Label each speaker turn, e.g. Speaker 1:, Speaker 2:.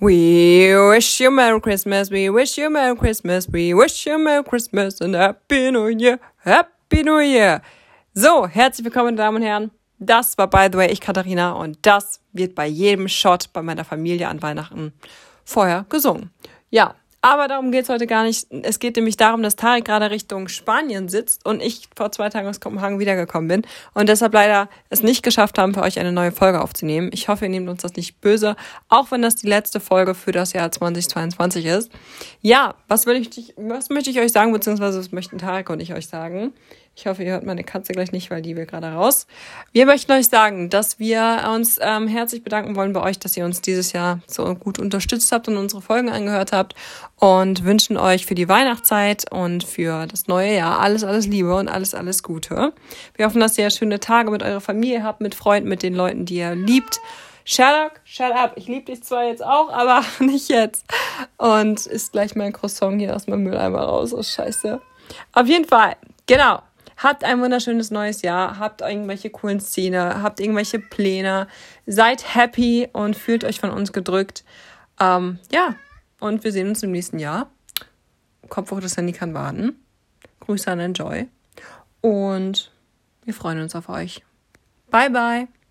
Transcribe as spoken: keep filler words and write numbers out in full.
Speaker 1: We wish you Merry Christmas, we wish you Merry Christmas, we wish you Merry Christmas and Happy New Year, Happy New Year. So, herzlich willkommen, meine Damen und Herren. Das war, by the way, ich, Katharina, und das wird bei jedem Shot bei meiner Familie an Weihnachten vorher gesungen. Ja, aber darum geht's heute gar nicht. Es geht nämlich darum, dass Tarek gerade Richtung Spanien sitzt und ich vor zwei Tagen aus Kopenhagen wiedergekommen bin und deshalb leider es nicht geschafft haben, für euch eine neue Folge aufzunehmen. Ich hoffe, ihr nehmt uns das nicht böse, auch wenn das die letzte Folge für das Jahr zweitausendzweiundzwanzig ist. Ja, was will ich, was möchte ich euch sagen, beziehungsweise was möchten Tarek und ich euch sagen? Ich hoffe, ihr hört meine Katze gleich nicht, weil die will gerade raus. Wir möchten euch sagen, dass wir uns ähm, herzlich bedanken wollen bei euch, dass ihr uns dieses Jahr so gut unterstützt habt und unsere Folgen angehört habt und wünschen euch für die Weihnachtszeit und für das neue Jahr alles, alles Liebe und alles, alles Gute. Wir hoffen, dass ihr schöne Tage mit eurer Familie habt, mit Freunden, mit den Leuten, die ihr liebt. Sherlock, shut up. Ich liebe dich zwar jetzt auch, aber nicht jetzt. Und ist gleich mein Croissant hier aus meinem Mülleimer raus. Oh, scheiße. Auf jeden Fall, genau. Habt ein wunderschönes neues Jahr, habt irgendwelche coolen Szene, habt irgendwelche Pläne, seid happy und fühlt euch von uns gedrückt. Ähm, ja, und wir sehen uns im nächsten Jahr. Kopf hoch, das Handy kann warten. Grüße an Enjoy. Und wir freuen uns auf euch. Bye, bye.